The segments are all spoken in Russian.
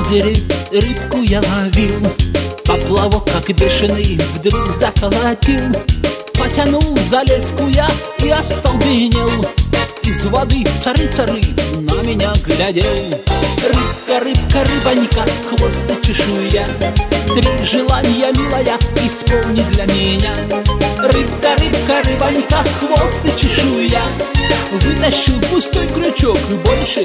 озере рыбку я ловил, поплавок, как бешеный, вдруг заколотил. Потянул за леску я и остолбенел. Из воды царица-рыб на меня глядел. Рыбка, рыбка, рыбонька, хвост и чешуя, 3 желания, милая, исполни для меня. Рыбка, рыбка, рыбонька, хвост и чешуя, вытащил пустой крючок и больше.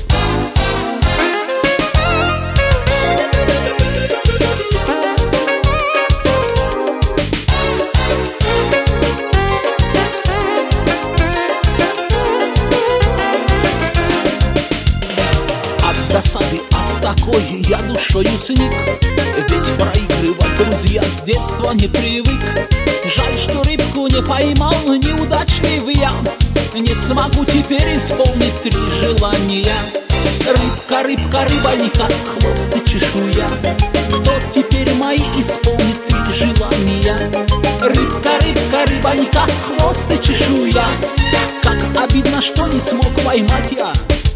Досады от такой я душою сник, ведь проигрывать, друзья, с детства не привык. Жаль, что рыбку не поймал, неудачливый я, не смогу теперь исполнить 3 желания. Рыбка, рыбка, рыбонька, хвост и чешуя, кто теперь мои исполнит 3 желания? Рыбка, рыбка, рыбонька, хвост и чешуя, как обидно, что не смог поймать я.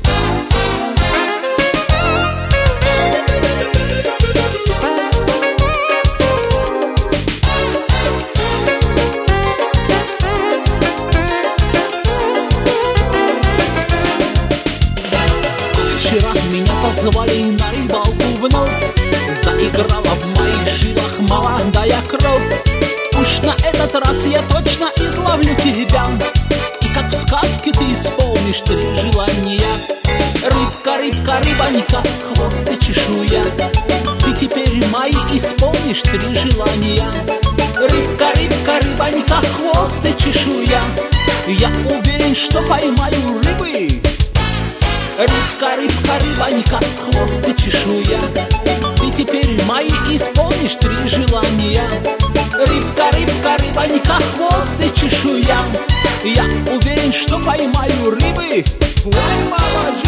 Вчера меня позвали на рыбалку вновь, заиграла в моих жилах молодая кровь. Уж на этот раз я точно изловлю тебя, и как в сказке ты исполнишь 3 желания. Рыбка, рыбка, рыбонька, хвост и чешуя, ты теперь мои исполнишь 3 желания. Рыбка, рыбка, рыбонька, хвост и чешуя, я уверен, что поймаю рыбы. Рыбка, рыбка, рыбонька, хвост и чешуя, ты теперь мои исполнишь 3 желания. Рыбка, рыбка, рыбонька, хвост и чешуя, я уверен, что поймаю рыбы. Ой, мама!